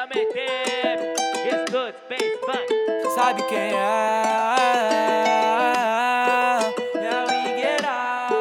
diretamente Studs Bass Funk. Sabe quem é? É o Higuera.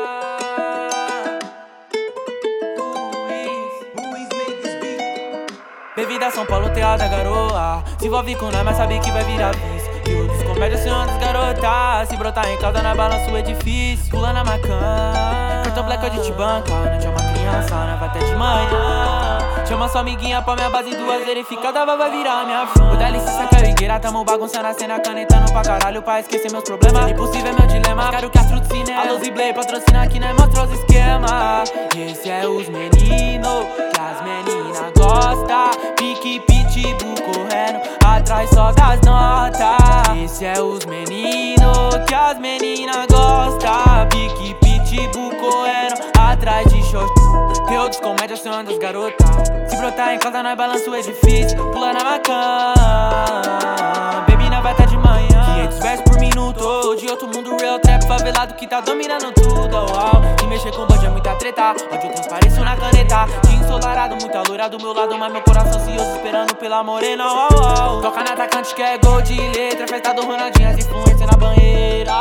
Bebida São Paulo, teada garoa. Se envolve com nós, mas sabe que vai virar vice. E o dos comédia se anda garota. Se brotar em casa, na balança o edifício. Pula na macan, cartão black eu te banca. Não chama criança, né? Vai até de manhã. Chama sua amiguinha pra minha base, duas verificadas, vai virar minha fã. Dá licença que é o Higuera, tamo bagunçando a cena, canetando pra caralho pra esquecer meus problemas. Impossível é meu dilema, quero que Astro de cinema. A Luz e Play patrocina aqui, nós mostra os esquemas. Esse é os meninos que as meninas gostam. Pique, pitbull correndo atrás só das notas. Esse é os meninos que as meninas gostam. Pique, pitbull correndo atrás de short. Teu dos comédia são das garotas. Se brotar em casa, nós balança o edifício. Pula na macan, baby, nós vai tá de manhã. 500 versos por minuto. De outro mundo, real trap favelado que tá dominando tudo. Se mexer com band é muita treta. Ódio transpareço na caneta. Dia ensolarado, muita loira do meu lado, mas meu coração ansioso esperando pela morena. Toca na atacante que é gol de letra. Festa do Ronaldinho, as influências na banheira.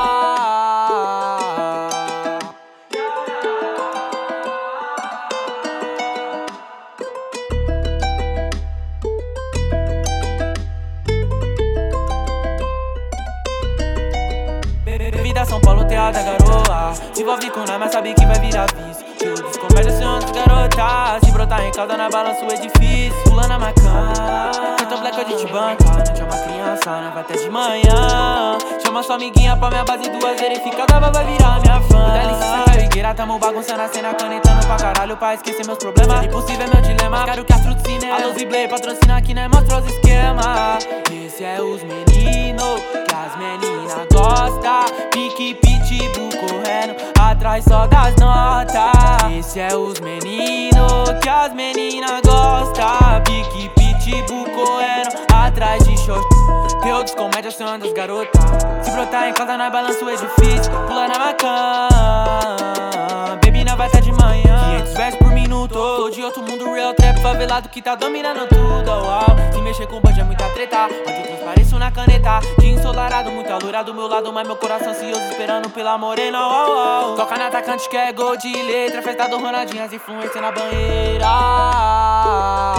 Bebida São Paulo, teada garoa. Se envolve com nós, mas sabe que vai virar vice. E o dos comédia se anda garota. Se brotar em casa, na balança o edifício. Pula na macan, cartão black eu te banca. Não chama criança, né? Vai até de manhã. Chama sua amiguinha pra minha base, duas verificadas, vai virar minha fã. Dá licença que é o Higuera, tamo bagunçando a cena, canetando pra caralho pra esquecer meus problemas. Impossível é meu dilema, quero que Astro de cinema. A Luz e Play patrocina aqui, nós mostra os esquemas. Esse é os meninos que as meninas gostam. Pique, pitbull correndo atrás só das notas. Esse é os meninos que as meninas gostam. Pique, pitbull correndo atrás de short. Teu dos comédia são das garotas. Se brotar em casa, nós balança o edifício. Pula na macan, baby, nós vai tá de manhã. 500 versos por minuto. Tô de outro mundo, real trap favelado que tá dominando tudo. Se mexer com band é muita treta. Ódio transpareço na caneta. Dia ensolarado, muita loira do meu lado, mas meu coração ansioso esperando pela morena. Toca na atacante que é gol de letra. Festa do Ronaldinho, as influências na banheira.